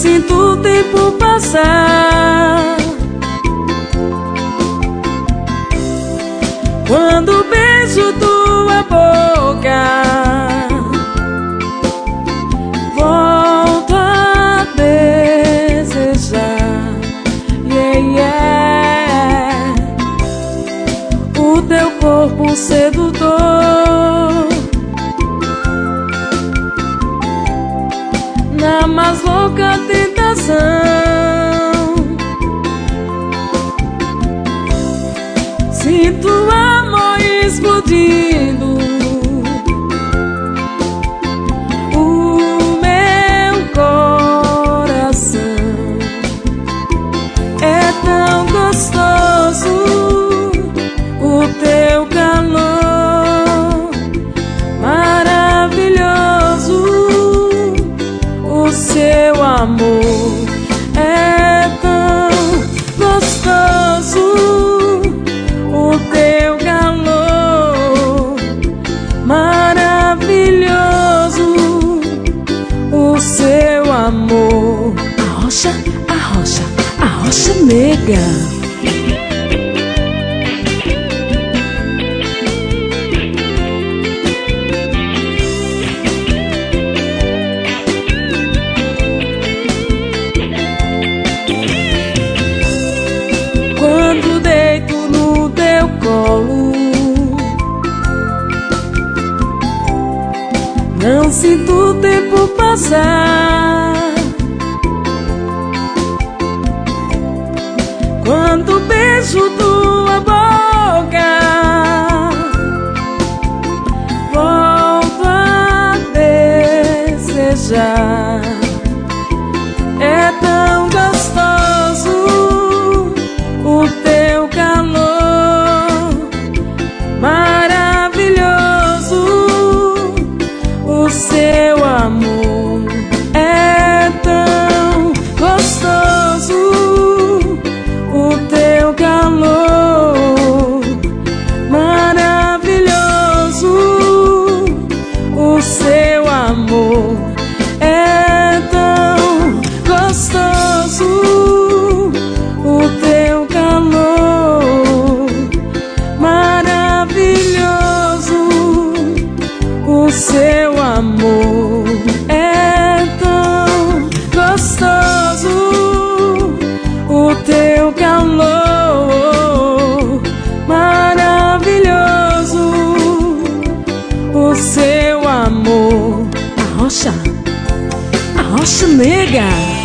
sinto o tempo passar. Quando beijo tua boca, volto a desejar, yeah, yeah. O teu corpo sedutor, na mais louca tentação. Sinto amor explodindo, o meu coração é tão gostoso, o teu calor maravilhoso, o seu amor é tão gostoso, o teu calor maravilhoso, o seu amor. Arrocha, arrocha, arrocha nega. Quando deito no teu colo, não sinto o tempo passar. Quando beijo tua boca, volto a desejar. É tão gostoso o teu calor maravilhoso, o seu amor é tão gostoso, o teu calor maravilhoso, o seu amor é tão gostoso, o teu calor maravilhoso, o seu amor é tão gostoso, o teu calor maravilhoso, o seu amor. Arrocha, arrocha nega.